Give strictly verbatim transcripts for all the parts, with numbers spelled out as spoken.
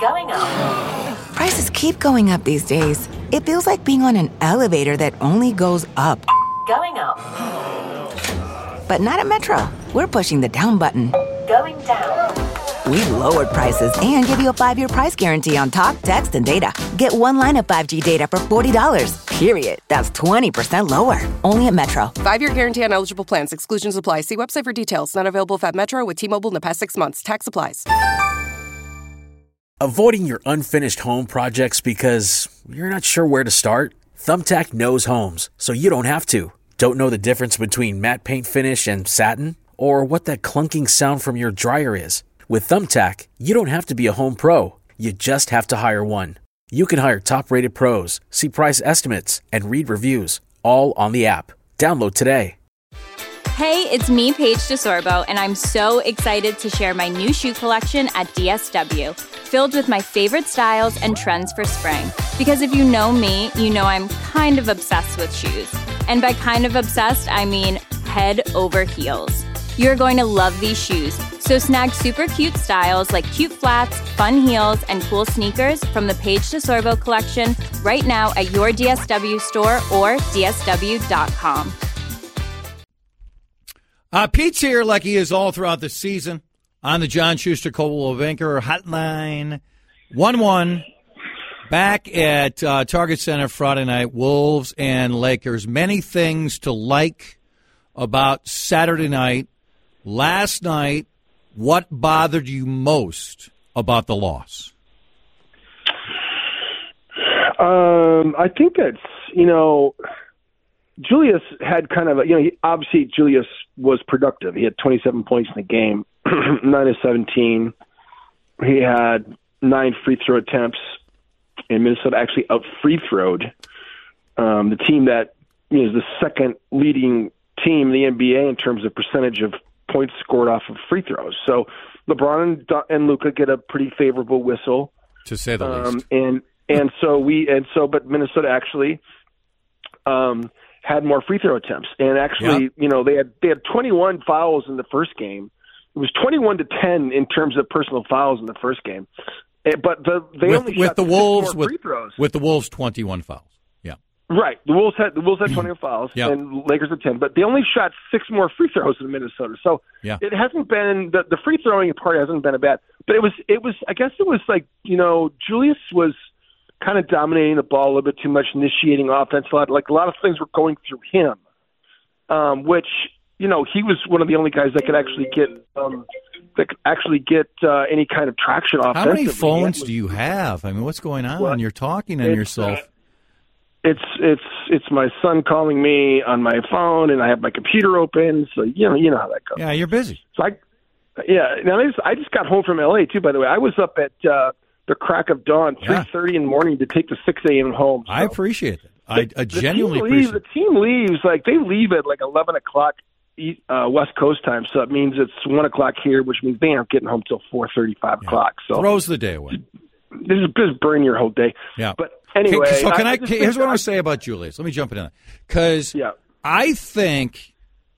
Going up. Prices keep going up these days. It feels like being on an elevator that only goes up. Going up. But not at Metro. We're pushing the down button. Going down. We've lowered prices and give you a five-year price guarantee on talk, text, and data. Get one line of five G data for forty dollars. Period. That's twenty percent lower. Only at Metro. Five-year guarantee on eligible plans. Exclusions apply. See website for details. Not available at Metro with T-Mobile in the past six months. Tax applies. Avoiding your unfinished home projects because you're not sure where to start? Thumbtack knows homes, so you don't have to. Don't know the difference between matte paint finish and satin? Or what that clunking sound from your dryer is? With Thumbtack, you don't have to be a home pro. You just have to hire one. You can hire top-rated pros, see price estimates, and read reviews, all on the app. Download today. Hey, it's me, Paige DeSorbo, and I'm so excited to share my new shoe collection at D S W, filled with my favorite styles and trends for spring. Because if you know me, you know I'm kind of obsessed with shoes. And by kind of obsessed, I mean head over heels. You're going to love these shoes. So snag super cute styles like cute flats, fun heels, and cool sneakers from the Paige DeSorbo collection right now at your D S W store or D S W dot com. Uh, Pete's here like he is all throughout the season on the John Schuster Coldwell Banker Hotline. one one back at uh, Target Center Friday night, Wolves and Lakers. Many things to like about Saturday night. Last night, what bothered you most about the loss? Um, I think that's, you know, Julius had kind of a, you know, he, obviously Julius was productive. He had twenty-seven points in the game, nine of seventeen. He had nine free throw attempts, and Minnesota actually out free throwed um, the team that you know, is the second leading team in the N B A in terms of percentage of points scored off of free throws. So LeBron and, and Luka get a pretty favorable whistle, to say the um, least. And and so we and so, but Minnesota actually. Um, had more free throw attempts. And actually, yep. you know, they had they had twenty-one fouls in the first game. It was twenty-one to ten in terms of personal fouls in the first game. But the, they with, only with shot the Wolves more with, free throws. With the Wolves, twenty-one fouls. Yeah. Right. The Wolves had the Wolves had twenty fouls yep. and Lakers had ten, but they only shot six more free throws than Minnesota. So yeah. it hasn't been the, the free throwing part hasn't been a bad. But it was it was I guess it was like, you know, Julius was kind of dominating the ball a little bit too much, initiating offense a lot. Like a lot of things were going through him. Um, which, you know, he was one of the only guys that could actually get um, that could actually get uh, any kind of traction offensively. How many phones do you have? I mean, what's going on? Well, You're talking on it's, yourself. Uh, it's it's it's my son calling me on my phone, and I have my computer open. So you know you know how that goes. Yeah, you're busy. So I, yeah. Now I just, I just got home from L A too. By the way, I was up at uh, the crack of dawn, three yeah. thirty in the morning to take the six a.m. home. So. I appreciate it. I, I genuinely the team leaves, appreciate it. The team leaves, like, they leave at, like, eleven o'clock uh, West Coast time, so it means it's one o'clock here, which means they aren't getting home till four thirty, five yeah. o'clock. So throws the day away. This is just burn your whole day. Yeah. But anyway. Okay, so can I, I can, here's what I want to say about Julius. Let me jump in on that. Because yeah. I think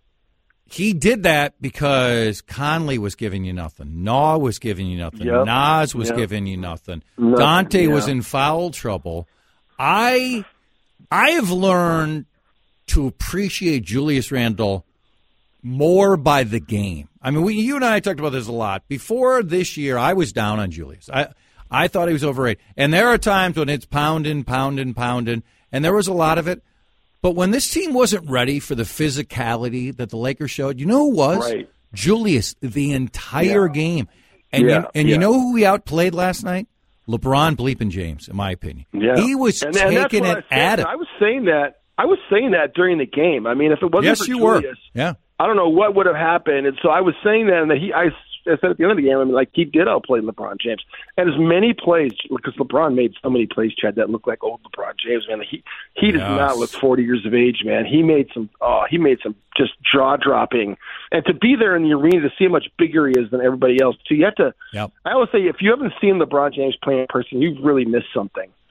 he did that because Conley was giving you nothing. Naw was giving you nothing. Yep. Nas was yep. giving you nothing. nothing. Dante yeah. was in foul trouble. I... I have learned to appreciate Julius Randle more by the game. I mean, we, you and I talked about this a lot. Before this year, I was down on Julius. I I thought he was overrated. And there are times when it's pounding, pounding, pounding, and there was a lot of it. But when this team wasn't ready for the physicality that the Lakers showed, you know who was? Right. Julius, the entire yeah. game. And, yeah. you, and yeah. you know who we outplayed last night? LeBron bleeping James, in my opinion. Yeah. He was and, and taking it at it. I was saying that. I was saying that during the game. I mean, if it wasn't yes, for you Julius, were. Yeah. I don't know what would have happened. And so I was saying that, and that he, I, I said at the end of the game, I mean, like he did outplay LeBron James, and as many plays because LeBron made so many plays, Chad, that looked like old LeBron James. Man, he he does yes. not look forty years of age, man. He made some, oh, he made some just jaw dropping, and to be there in the arena to see how much bigger he is than everybody else. So you have to. Yep. I always say, if you haven't seen LeBron James play in person, you've really missed something.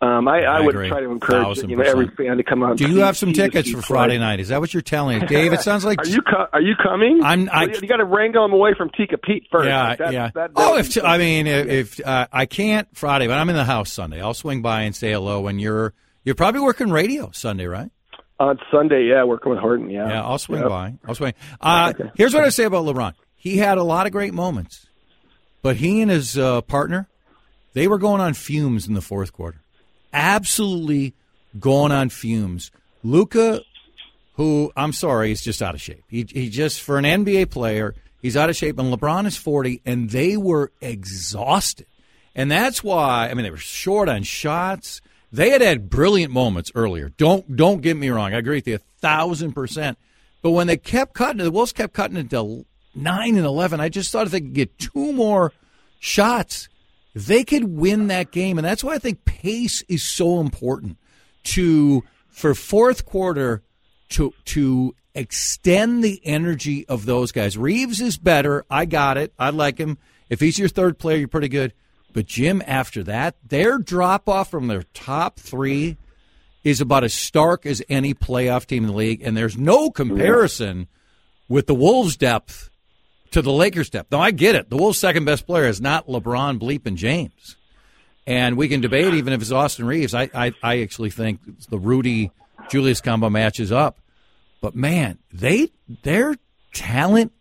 Um, I, I, I would agree. try to encourage Thousand you know every percent. fan to come out. And Do you see- have some see the tickets Heat for play. Friday night? Is that what you're telling me, Dave? It sounds like Are you co- are you coming? I'm- I- Well, you got to wrangle them away from Tika Pete first. Yeah, That- yeah. that- oh, that- if I mean, if, if uh, I can't Friday, but I'm in the house Sunday, I'll swing by and say hello. And you're you're probably working radio Sunday, right? on Sunday, yeah, working with Horton. Yeah, Yeah, I'll swing Yep. by. I'll swing. Uh, Okay. Here's what I say about LeBron. He had a lot of great moments, but he and his uh, partner, they were going on fumes in the fourth quarter. Absolutely going on fumes. Luka, who I'm sorry, he's just out of shape. He he just for an N B A player, he's out of shape. And LeBron is forty, and they were exhausted. And that's why I mean they were short on shots. They had had brilliant moments earlier. Don't don't get me wrong. I agree with you a thousand percent. But when they kept cutting it, the Wolves kept cutting it to nine and eleven. I just thought if they could get two more shots, they could win that game. And that's why I think pace is so important to for fourth quarter to to extend the energy of those guys. Reeves is better. I got it. I like him. If he's your third player, you're pretty good. But, Jim, after that, their drop-off from their top three is about as stark as any playoff team in the league, and there's no comparison with the Wolves' depth to the Lakers' depth. Now, I get it. The Wolves' second-best player is not LeBron, Bleep, and James. And we can debate even if it's Austin Reeves. I, I, I actually think the Rudy-Julius combo matches up. But, man, they their talent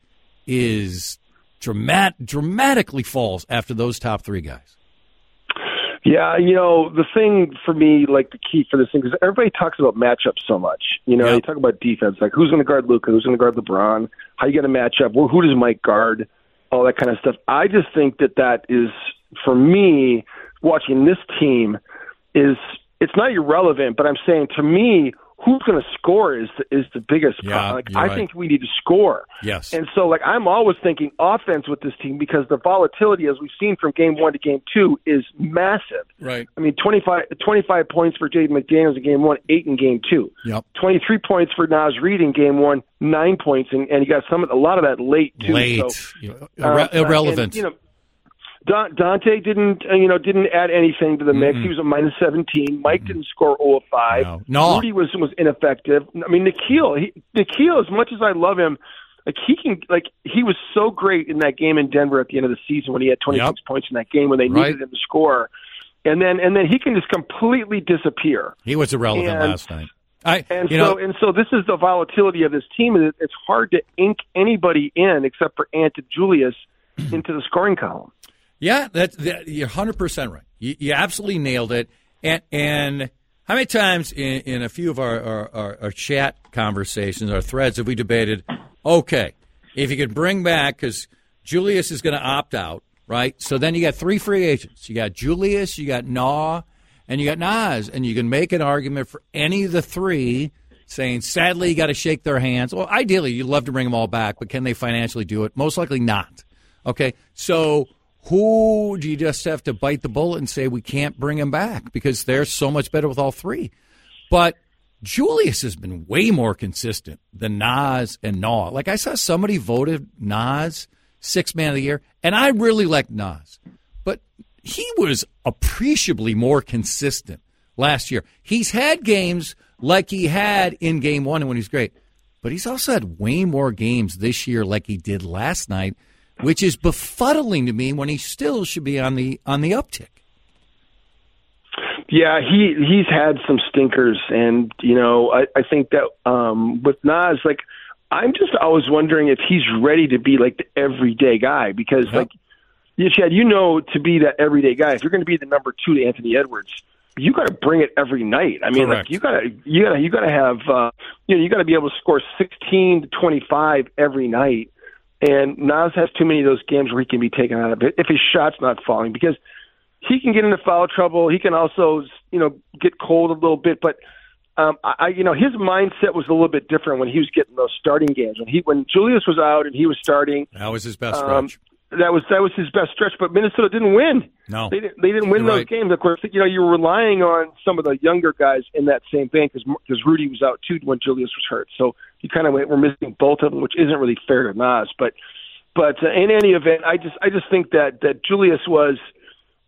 is dramat, dramatically falls after those top three guys. Yeah, you know, the thing for me, like the key for this thing, because everybody talks about matchups so much. You know, Yep. you talk about defense, like who's going to guard Luka, who's going to guard LeBron, how you going to match up, well, who does Mike guard, all that kind of stuff. I just think that that is, for me, watching this team, is it's not irrelevant, but I'm saying to me, who's going to score is the, is the biggest Yeah, problem. Like, you're I right. think we need to score. Yes. And so, like, I'm always thinking offense with this team because the volatility, as we've seen from game one to game two, is massive. Right. I mean, twenty-five, twenty-five points for Jaden McDaniels in game one, eight in game two. Yep. twenty-three points for Naz Reid in game one, nine points, and, and he got some a lot of that late too. Late. So, You know, uh, irre- irrelevant. and, you know, Don- Dante didn't, uh, you know, didn't add anything to the mix. Mm-mm. He was a minus seventeen. Mike didn't score zero of five. No. No. Rudy was was ineffective. I mean, Nikhil, he, Nikhil, as much as I love him, like he can, like he was so great in that game in Denver at the end of the season when he had twenty-six Yep. points in that game when they Right. needed him to score, and then and then he can just completely disappear. He was irrelevant And- last night. I, And you so know, and so this is the volatility of this team. and it- It's hard to ink anybody in except for Ant and Julius into the scoring column. yeah, that's that, you're one hundred percent right. You, you absolutely nailed it. And and how many times in, in a few of our, our, our, our chat conversations, our threads, have we debated, okay, if you could bring back, because Julius is going to opt out, right? So then you got three free agents. You got Julius, you got Naw, and you got Naz. And you can make an argument for any of the three, saying, sadly, you got to shake their hands. Well, ideally, you'd love to bring them all back, but can they financially do it? Most likely not. Okay, so who do you just have to bite the bullet and say we can't bring him back because they're so much better with all three? But Julius has been way more consistent than Naz and Naw. Like I saw somebody voted Naz sixth man of the year, and I really like Naz, but he was appreciably more consistent last year. He's had games like he had in game one when he was great, but he's also had way more games this year like he did last night, which is befuddling to me when he still should be on the on the uptick. Yeah, he he's had some stinkers, and you know I, I think that um, with Naz, like I'm just always wondering if he's ready to be like the everyday guy because Yep. like you Chad, you know, to be that everyday guy, if you're going to be the number two to Anthony Edwards, you got to bring it every night. I mean, Correct. like you got to you got to you got to have uh, you know you got to be able to score sixteen to twenty-five every night. And Naz has too many of those games where he can be taken out of it if his shot's not falling because he can get into foul trouble. He can also, you know, get cold a little bit. But um, I, you know, his mindset was a little bit different when he was getting those starting games. When he, when Julius was out and he was starting, That was his best um, stretch. that was that was his best stretch. But Minnesota didn't win. No. They didn't. They didn't win You're those right. games. Of course, you know, you were relying on some of the younger guys in that same vein because because Rudy was out too when Julius was hurt. So you kind of were missing both of them, which isn't really fair to Naz. But but uh, in any event, I just I just think that that Julius was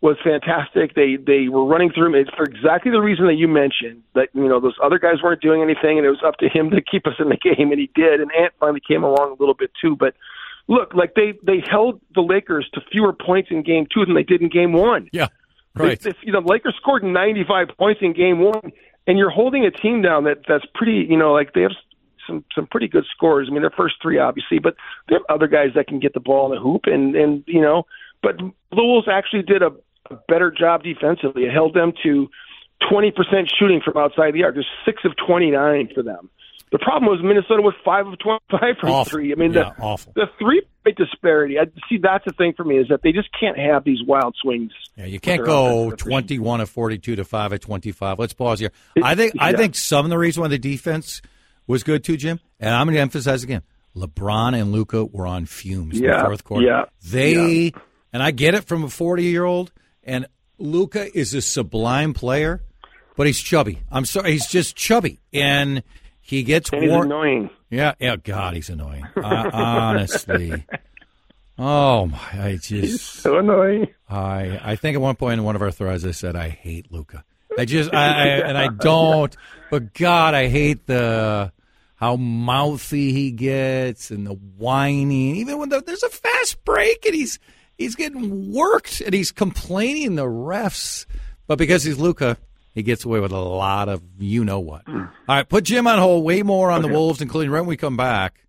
was fantastic. They they were running through him for exactly the reason that you mentioned, that, you know, those other guys weren't doing anything, and it was up to him to keep us in the game, and he did. And Ant finally came along a little bit too. But look, like they, they held the Lakers to fewer points in game two than they did in game one. Yeah, right. They, they, you know, the Lakers scored ninety-five points in game one, and you're holding a team down that that's pretty, you know, like they have some some pretty good scores. I mean, their first three, obviously, but they have other guys that can get the ball in the hoop, and, and you know, but the Wolves actually did a a better job defensively. It held them to twenty percent shooting from outside the arc. There's six of twenty-nine for them. The problem was Minnesota was five of twenty-five from awful. three. I mean, yeah, the, awful. the three-point disparity, I see that's the thing for me, is that they just can't have these wild swings. Yeah, you can't go twenty-one of forty-two to five of twenty-five. Let's pause here. I think I yeah. think some of the reason why the defense was good too, Jim, and I'm going to emphasize again, LeBron and Luka were on fumes yeah, in the fourth quarter. Yeah, they, yeah. and I get it from a forty-year-old, and Luka is a sublime player, but he's chubby. I'm sorry, he's just chubby, and he gets and he's war- annoying. Yeah, yeah, God, he's annoying. Uh, honestly, oh my, I just he's so annoying. I I think at one point in one of our threads I said I hate Luka. I just I, I and I don't, but God, I hate the how mouthy he gets and the whining. Even when the, there's a fast break and he's. He's getting worked, and he's complaining the refs. But because he's Luka, he gets away with a lot of you-know-what. All right, put Jim on hold. Way more on okay. the Wolves, including right when we come back.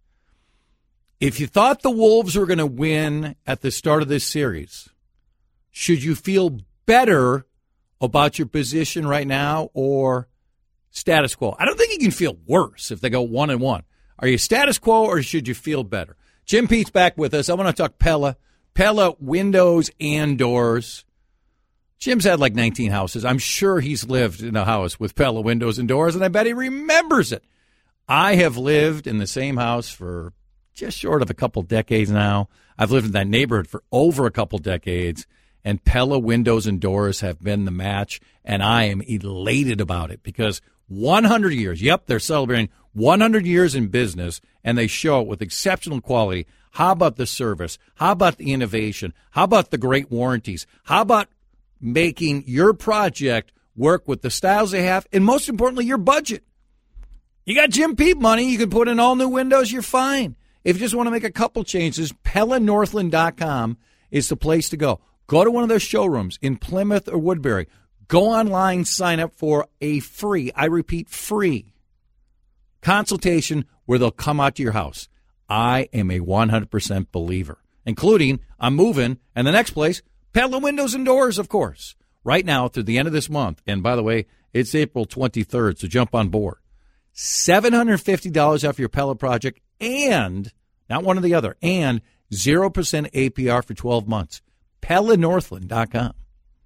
If you thought the Wolves were going to win at the start of this series, should you feel better about your position right now or status quo? I don't think you can feel worse if they go one and one. Are you status quo, or should you feel better? Jim Pete's back with us. I want to talk Pella. Pella windows and doors. Jim's had like nineteen houses. I'm sure he's lived in a house with Pella windows and doors, and I bet he remembers it. I have lived in the same house for just short of a couple decades now. I've lived in that neighborhood for over a couple decades, and Pella windows and doors have been the match, and I am elated about it because one hundred years, yep, they're celebrating one hundred years in business, and they show it with exceptional quality. How about the service? How about the innovation? How about the great warranties? How about making your project work with the styles they have, and most importantly, your budget? You got Jim Pete money. You can put in all new windows. You're fine. If you just want to make a couple changes, Pella Northland dot com is the place to go. Go to one of their showrooms in Plymouth or Woodbury. Go online, sign up for a free, I repeat, free consultation where they'll come out to your house. I am a one hundred percent believer, including I'm moving, and the next place, Pella Windows and Doors, of course. Right now, through the end of this month, and by the way, it's April twenty-third, so jump on board. seven hundred fifty dollars off your Pella project, and, not one or the other, and zero percent A P R for twelve months. Pella Northland dot com.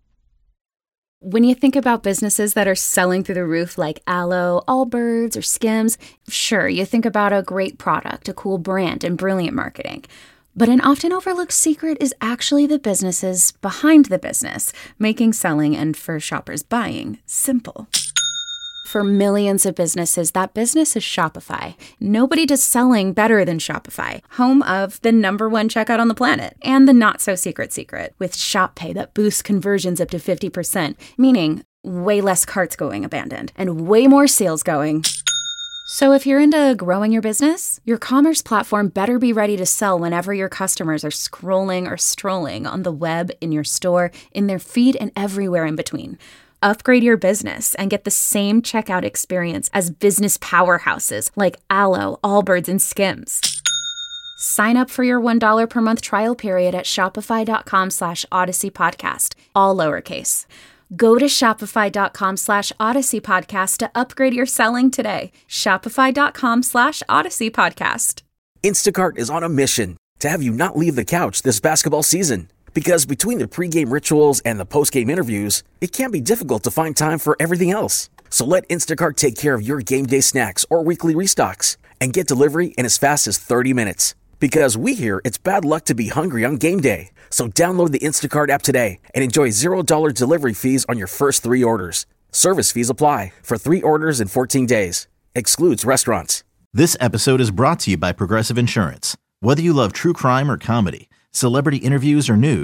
When you think about businesses that are selling through the roof like Aloe, Allbirds, or Skims, sure, you think about a great product, a cool brand, and brilliant marketing. But an often overlooked secret is actually the businesses behind the business, making selling and, for shoppers, buying simple. For millions of businesses, that business is Shopify. Nobody does selling better than Shopify, home of the number one checkout on the planet, and the not-so-secret secret, with Shop Pay that boosts conversions up to fifty percent, meaning way less carts going abandoned, and way more sales going. So if you're into growing your business, your commerce platform better be ready to sell whenever your customers are scrolling or strolling on the web, in your store, in their feed, and everywhere in between. Upgrade your business and get the same checkout experience as business powerhouses like Aloe, Allbirds, and Skims. Sign up for your one dollar per month trial period at shopify.com slash Odyssey Podcast, all lowercase. Go to shopify.com slash Odyssey Podcast to upgrade your selling today. Shopify.com slash Odyssey Podcast. Instacart is on a mission to have you not leave the couch this basketball season. Because between the pregame rituals and the postgame interviews, it can be difficult to find time for everything else. So let Instacart take care of your game day snacks or weekly restocks and get delivery in as fast as thirty minutes. Because we hear it's bad luck to be hungry on game day. So download the Instacart app today and enjoy zero dollars delivery fees on your first three orders. Service fees apply for three orders in fourteen days. Excludes restaurants. This episode is brought to you by Progressive Insurance. Whether you love true crime or comedy, celebrity interviews or news,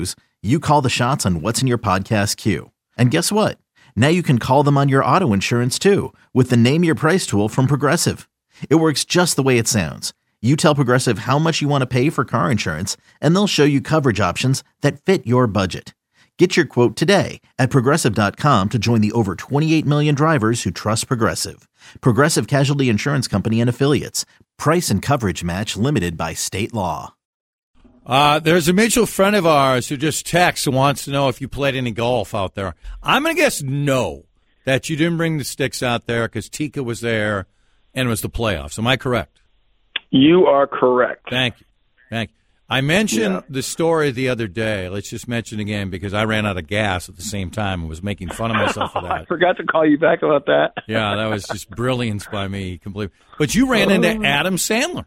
You call the shots on what's in your podcast queue. And guess what? Now you can call them on your auto insurance too with the Name Your Price tool from Progressive. It works just the way it sounds. You tell Progressive how much you want to pay for car insurance, and they'll show you coverage options that fit your budget. Get your quote today at Progressive dot com to join the over twenty-eight million drivers who trust Progressive. Progressive Casualty Insurance Company and Affiliates. Price and coverage match limited by state law. Uh, there's a mutual friend of ours who just texts and wants to know if you played any golf out there. I'm going to guess no, that you didn't bring the sticks out there because Tika was there and it was the playoffs. Am I correct? You are correct. Thank you. Thank you. I mentioned Yeah. the story the other day. Let's just mention it again because I ran out of gas at the same time and was making fun of myself for that. I forgot to call you back about that. Yeah, that was just brilliance by me completely. But you ran into Adam Sandler.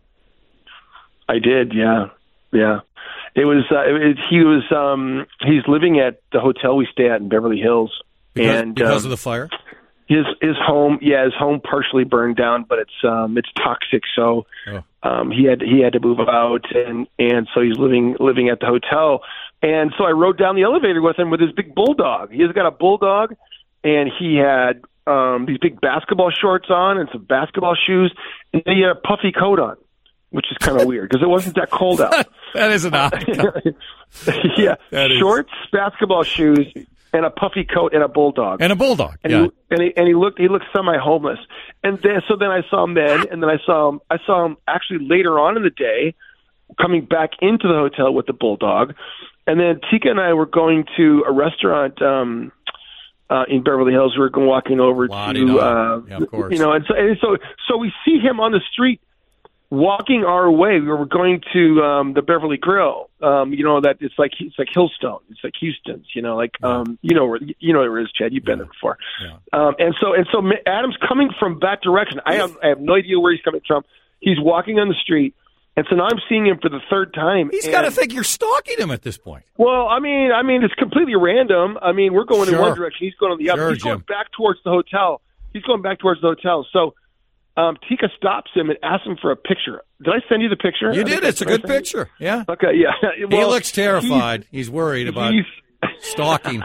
I did, yeah. Yeah. It was, uh, it, he was, um, he's living at the hotel we stay at in Beverly Hills. Because, and because um, of the fire? His his home, yeah, his home partially burned down, but it's um it's toxic, so Oh. um he had he had to move out, and and so he's living living at the hotel, and so I rode down the elevator with him with his big bulldog. He's got a bulldog, and he had um these big basketball shorts on and some basketball shoes, and then he had a puffy coat on, which is kind of weird because it wasn't that cold out. That is an odd. Yeah, That is- shorts, basketball shoes, and a puffy coat and a bulldog. And a bulldog. And, yeah. he, and he and he looked he looked semi homeless. And then so then I saw him then, and then I saw him I saw him actually later on in the day, coming back into the hotel with the bulldog. And then Tika and I were going to a restaurant um, uh, in Beverly Hills. We were going walking over La-di-da. to uh, Yeah, of course. you know, and so and so so we see him on the street walking our way. We were going to um, the Beverly Grill. Um, you know that it's like it's like Hillstone. It's like Houston's. You know, like um, you know where you know where it is, Chad. You've been there before. Yeah. Um, and so and so Adam's coming from that direction. I have I have no idea where he's coming from. He's walking on the street, and so now I'm seeing him for the third time. He's and- got to think you're stalking him at this point. Well, I mean, I mean, it's completely random. I mean, we're going in Sure. one direction. He's going in the other. Sure, He's going Jim. back towards the hotel. He's going back towards the hotel. So um, Tika stops him and asks him for a picture. Did I send you the picture? You I did. think I- It's a did I good send you- picture. Yeah. Okay, yeah. He Well, looks terrified. He's, worried about he's, stalking.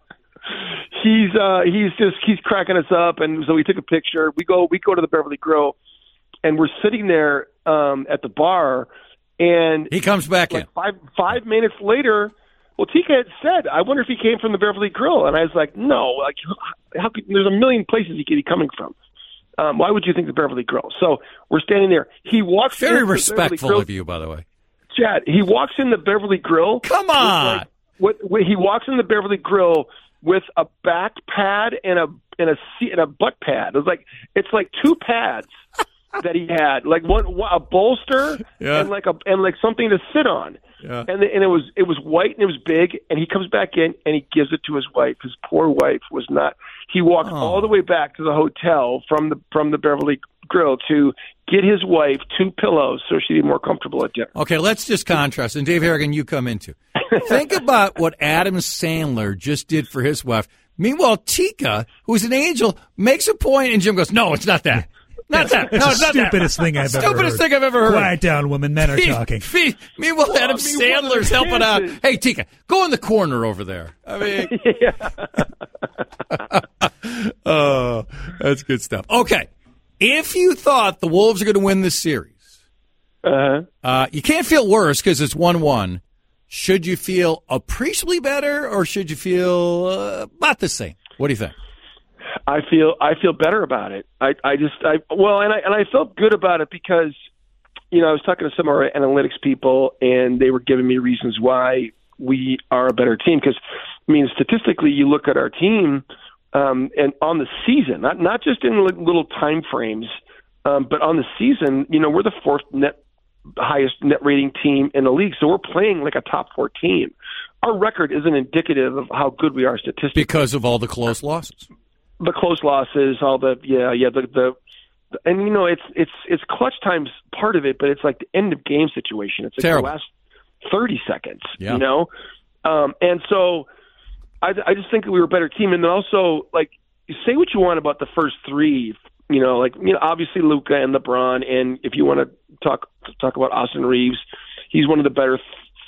he's uh he's just he's cracking us up, and so we took a picture. We go we go to the Beverly Grill, and we're sitting there um at the bar, and He comes back like in. five five minutes later, well, Tika had said, "I wonder if he came from the Beverly Grill," and I was like, "No, like how could, there's a million places he could be coming from. Um, why would you think the Beverly Grill?" So we're standing there. He walks Very into the Beverly respectful Grill. of you, by the way. Chad, he walks in the Beverly Grill. Come with, on. like, with, with, he walks in the Beverly Grill with a back pad and a and a seat and a butt pad. It was like it's like two pads that he had, like one a bolster Yeah. and like a and like something to sit on. Yeah. And the, and it was it was white and it was big. And he comes back in and he gives it to his wife. His poor wife was not. He walked Oh. all the way back to the hotel from the from the Beverly Grill to get his wife two pillows so she'd be more comfortable at dinner. Okay, let's just contrast. And Dave Harrigan, you come into. Think about what Adam Sandler just did for his wife. Meanwhile, Tika, who's an angel, makes a point, and Jim goes, "No, it's not that. Not that. No, it's not that. Stupidest thing I've ever Stupidest heard. thing I've ever heard." Quiet down, women. Men are Me- talking. me- Meanwhile, Well, Adam I mean, what are Sandler's the helping out. chances? Hey, Tika, go in the corner over there. I mean, oh, that's good stuff. Okay, if you thought the Wolves are going to win this series, Uh-huh. uh, you can't feel worse because it's one one. Should you feel appreciably better, or should you feel uh, about the same? What do you think? I feel I feel better about it. I I just I well and I and I felt good about it because you know I was talking to some of our analytics people and they were giving me reasons why we are a better team because I mean statistically you look at our team um, and on the season not not just in like little time frames um, but on the season you know we're the fourth net highest net rating team in the league, so we're playing like a top four team. Our record isn't indicative of how good we are statistically Because of all the close losses. the close losses, all the yeah, yeah, the, the the and you know it's it's it's clutch time's part of it, but it's like the end of game situation. It's like Terrible. the last thirty seconds, Yeah. you know. Um, and so I I just think that we were a better team, and then also like you say what you want about the first three, you know, like you know obviously Luka and LeBron, and if you want to talk talk about Austin Reeves, he's one of the better th-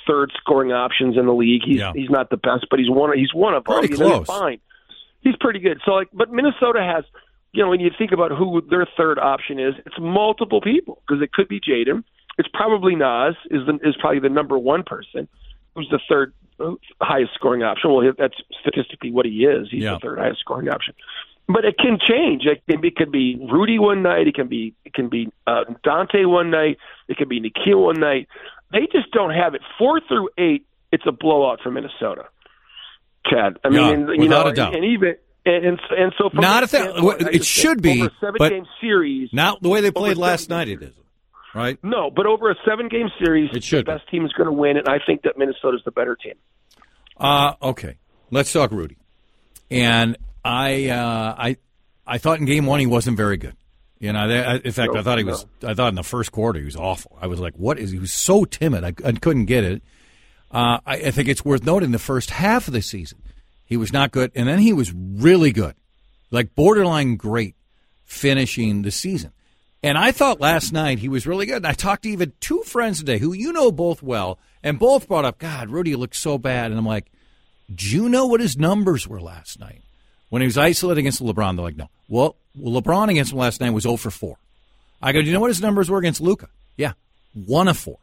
third scoring options in the league. He's Yeah. he's not the best, but he's one. He's one of them. Pretty You know, close. he's fine. He's pretty good. So, like, but Minnesota has, you know, when you think about who their third option is, it's multiple people because it could be Jaden. It's probably Nas is the, is probably the number one person who's the third highest scoring option. Well, that's statistically what he is. He's Yeah. the third highest scoring option. But it can change. It, can be, it could be Rudy one night. It can be it can be uh, Dante one night. It could be Nikhil one night. They just don't have it. Four through eight, it's a blowout for Minnesota. Chad, I mean, Yeah, and, you without know, a doubt. and even and and, and so from Not the if that. standpoint, I It just should think be, over a seven but game series. not the way they played over last seven night. games. It isn't, right? No, but over a seven game series, It should the be. best team is going to win, and I think that Minnesota's the better team. Uh, okay, let's talk Rudy. And I, uh, I, I thought in game one he wasn't very good. You know, they, in fact, No, I thought he was. no. I thought in the first quarter he was awful. I was like, "What is?" He was so timid. I, I couldn't get it. Uh, I, I think it's worth noting the first half of the season he was not good, and then he was really good, like borderline great, finishing the season. And I thought last night he was really good. And I talked to even two friends today who you know both well, and both brought up, God, Rudy looked so bad. And I'm like, do you know what his numbers were last night? When he was isolated against LeBron, they're like, no. Well, well LeBron against him last night was zero for four. I go, do you know what his numbers were against Luka? Yeah, one of four.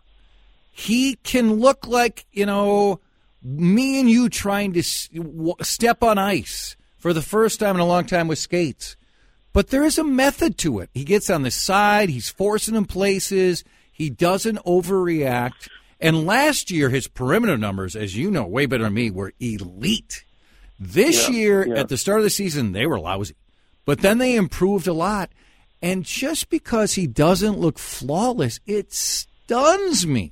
He can look like, you know, me and you trying to s- w- step on ice for the first time in a long time with skates. But there is a method to it. He gets on the side. He's forcing him places. He doesn't overreact. And last year, his perimeter numbers, as you know, way better than me, were elite. This Yeah, year, yeah. at the start of the season, they were lousy. But then they improved a lot. And just because he doesn't look flawless, it stuns me.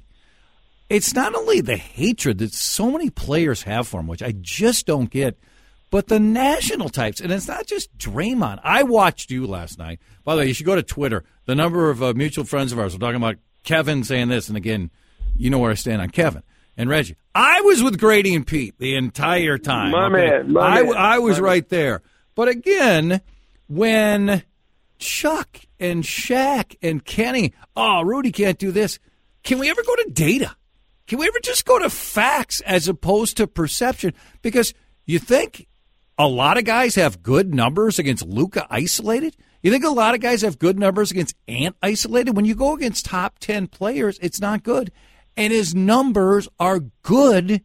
It's not only the hatred that so many players have for him, which I just don't get, but the national types. And it's not just Draymond. I watched you last night. By the way, you should go to Twitter. The number of uh, mutual friends of ours were talking about Kevin saying this. And again, you know where I stand on Kevin and Reggie. I was with Grady and Pete the entire time. My okay? man, my I, man, I was my right there. But again, when Chuck and Shaq and Kenny, oh, Rudy can't do this. Can we ever go to data? Can we ever just go to facts as opposed to perception? Because you think a lot of guys have good numbers against Luka isolated? You think a lot of guys have good numbers against Ant isolated? When you go against top ten players, it's not good. And his numbers are good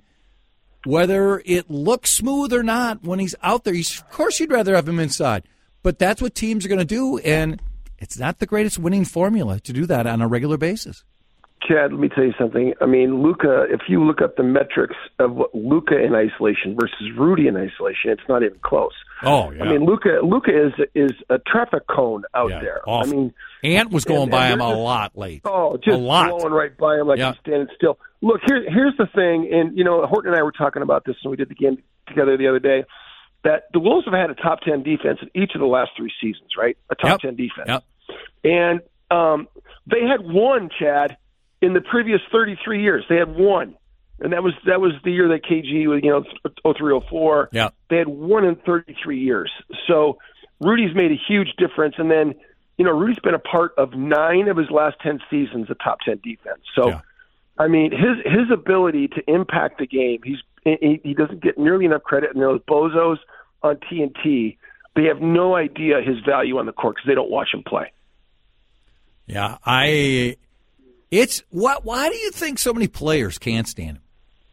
whether it looks smooth or not when he's out there. He's, of course, you'd rather have him inside. But that's what teams are going to do, and it's not the greatest winning formula to do that on a regular basis. Chad, let me tell you something. I mean, Luka, if you look up the metrics of what Luka in isolation versus Rudy in isolation, it's not even close. Oh, yeah. I mean, Luka Luka is is a traffic cone out Yeah, there. awful. I mean, Ant was going and- by and him they're a just- lot late. Oh, just a lot. blowing right by him like Yeah. he's standing still. Look, here, here's the thing, and, you know, Horton and I were talking about this when we did the game together the other day, that the Wolves have had a top ten defense in each of the last three seasons, right? A top Yep. ten defense. Yep. And um, they had one, Chad, in the previous thirty-three years. They had one. And that was that was the year that K G was, you know, oh three oh four. Yeah. They had one in thirty-three years. So Rudy's made a huge difference. And then, you know, Rudy's been a part of nine of his last ten seasons of top ten defense. So, Yeah. I mean, his his ability to impact the game, he's he, he doesn't get nearly enough credit. And those bozos on T N T, they have no idea his value on the court because they don't watch him play. Yeah, I. It's what? Why do you think so many players can't stand him?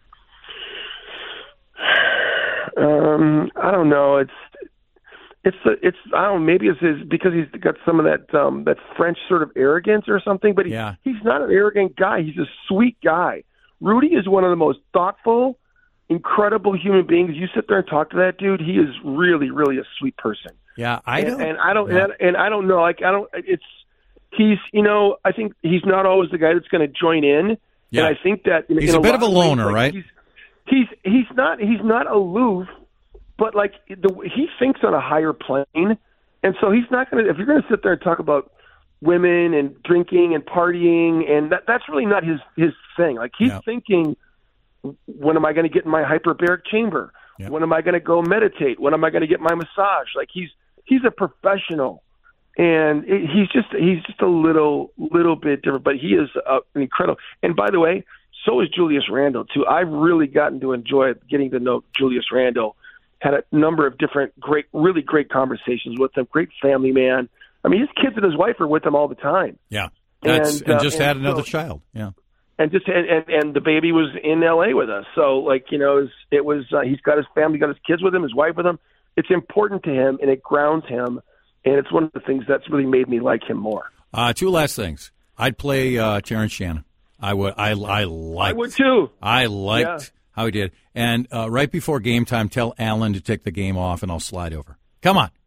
Um, I don't know. It's it's it's I don't know, maybe it's his, because he's got some of that um, that French sort of arrogance or something. But he, Yeah. he's not an arrogant guy. He's a sweet guy. Rudy is one of the most thoughtful, incredible human beings. You sit there and talk to that dude. He is really, really a sweet person. Yeah, I and, don't. and I don't yeah. and, and I don't know. Like I don't. It's he's you know I think he's not always the guy that's going to join in. Yeah. And I think that in, He's in a bit lot of a ways, loner, like, right? He's, he's he's not he's not aloof, but like the he thinks on a higher plane, and so he's not going to. If you're going to sit there and talk about women and drinking and partying, and that that's really not his his thing. Like he's Yeah. thinking, when am I going to get in my hyperbaric chamber? Yeah. When am I going to go meditate? When am I going to get my massage? Like he's he's a professional, and it, he's just he's just a little little bit different, but he is uh, incredible. And by the way, so is Julius Randle, too. I've really gotten to enjoy getting to know Julius Randle. Had a number of different great, really great conversations with him. Great family man. I mean, his kids and his wife are with him all the time. Yeah. That's, and, and, and uh, just and had another so, child. Yeah. And just and, and, and the baby was in L A with us. So, like, you know, it was, it was uh, he's got his family, got his kids with him, his wife with him. It's important to him, and it grounds him. And it's one of the things that's really made me like him more. Uh, two last things. I'd play uh, Terrence Shannon. I would. I I liked. I would too. I liked yeah. how he did. And uh, right before game time, tell Alan to take the game off, and I'll slide over. Come on.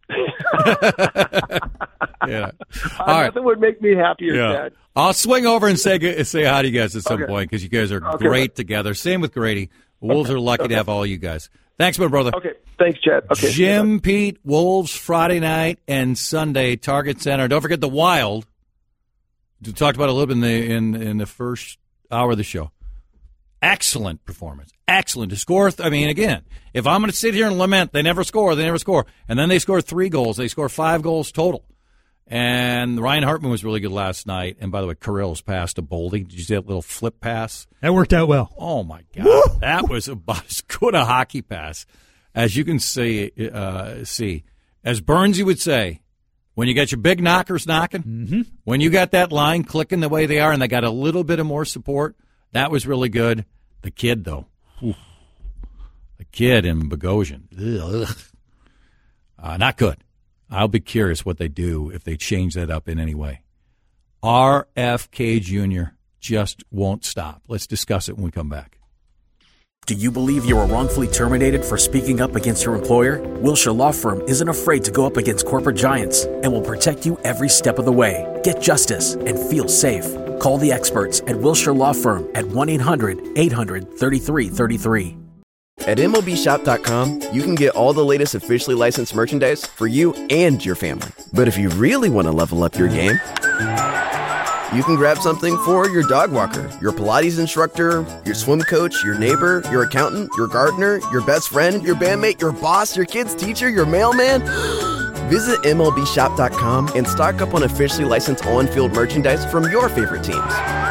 yeah. All right. Nothing would make me happier, yeah. Dad. I'll swing over and say say hi to you guys at some okay. point because you guys are okay. great together. Same with Grady. Wolves okay. are lucky okay. to have all you guys. Thanks, my brother. Okay. Thanks, Chad. Okay. Jim, Pete, Wolves Friday night and Sunday, Target Center. Don't forget the Wild. We talked about it a little bit in the in, in the first hour of the show. Excellent performance. Excellent. To score, th- I mean, again, if I'm going to sit here and lament, they never score, they never score. And then they score three goals. They score five goals total. And Ryan Hartman was really good last night. And by the way, Kirill's pass to Boldy. Did you see that little flip pass? That worked out well. Oh, my God. Woo! That was about as good a hockey pass as you can see. Uh, see. As Burnsy would say, when you got your big knockers knocking, mm-hmm. when you got that line clicking the way they are and they got a little bit of more support, that was really good. The kid, though. Oof. The kid in Bogosian. Ugh. Uh, not good. I'll be curious what they do if they change that up in any way. R F K Junior just won't stop. Let's discuss it when we come back. Do you believe you were wrongfully terminated for speaking up against your employer? Wilshire Law Firm isn't afraid to go up against corporate giants and will protect you every step of the way. Get justice and feel safe. Call the experts at Wilshire Law Firm at one eight hundred eight hundred thirty-three thirty-three. At M L B Shop dot com, you can get all the latest officially licensed merchandise for you and your family. But if you really want to level up your game, you can grab something for your dog walker, your Pilates instructor, your swim coach, your neighbor, your accountant, your gardener, your best friend, your bandmate, your boss, your kid's teacher, your mailman. Visit M L B Shop dot com and stock up on officially licensed on-field merchandise from your favorite teams.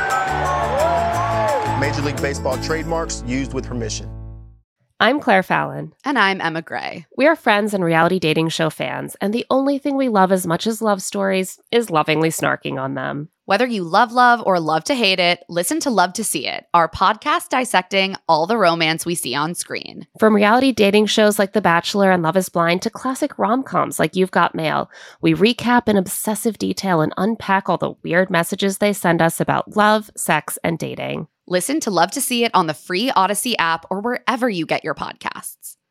Major League Baseball trademarks used with permission. I'm Claire Fallon. And I'm Emma Gray. We are friends and reality dating show fans, and the only thing we love as much as love stories is lovingly snarking on them. Whether you love love or love to hate it, listen to Love to See It, our podcast dissecting all the romance we see on screen. From reality dating shows like The Bachelor and Love is Blind to classic rom-coms like You've Got Mail, we recap in obsessive detail and unpack all the weird messages they send us about love, sex, and dating. Listen to Love to See It on the free Odyssey app or wherever you get your podcasts.